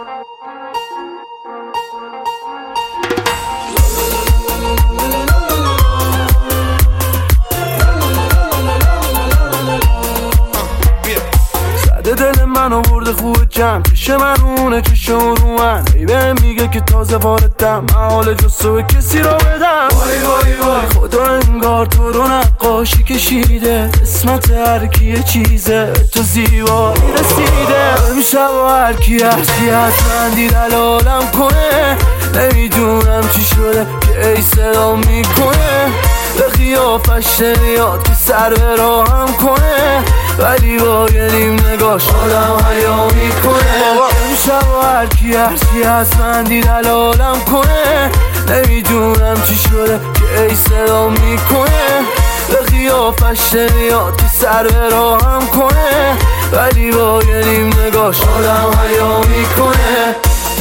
دل من آورده خوب جمع چشه مرونه چشه رو من ای بهم میگه که تازه واردم حال جستو کسی را بدم وای وای وای خدا انگار تو رو نقاشی کشیده اسمت هر کیه چیزه تو زیبایی رسیده امشب و هر کی هرچی از من دید الالم کنه نمیدونم چی شده که ای صدا میکنه به قیافش نمیاد که سر به راهم کنه ولی با یه نیم نگاش آدم حیا میکنه امشب و هر کی هرچی از من دید الالم کنه نمیدونم چی شده که ای صدا میکنه به قیافش نمیاد که سر به راهم کنه ولی با یه نیم نگاش آدم حیا میکنه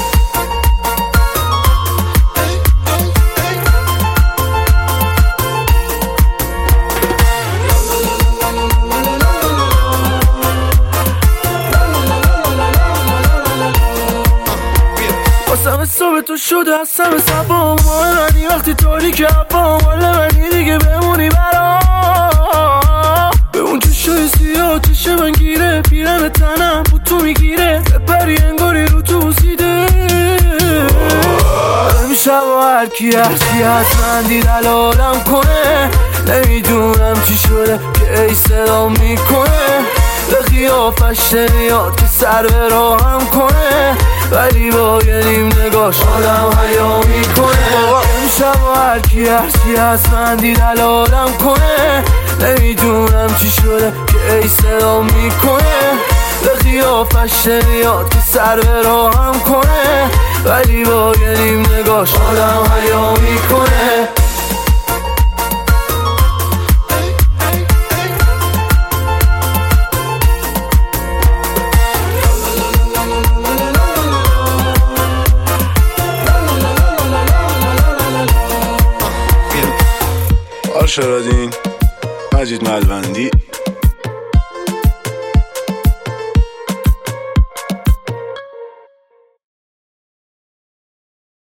واسم صبح تو شده هستم سبام ماه منی وقتی تاریک هوام حال منی دیگه بمونی برام به اون چشای سیاه چش من گیره پیرن تنم بود تو میگیره بپری انگاری رو تو بوسیده امشب و هر کی هرچی از من دید الالم کنه نمیدونم چی شده که ای صدا میکنه به قیافش نمیاد که سر به راهم کنه ولی با یه نیم نگاش آدم حیا میکنه امشب و هر کی هرچی از من دید الالم کنه نمیدونم چی شده که ای صدا میکنه به قیافش نمیاد که سر به راهم کنه ولی با یه نیم نگاش آدم حیا میکنه آرشارادین مجید ملوندی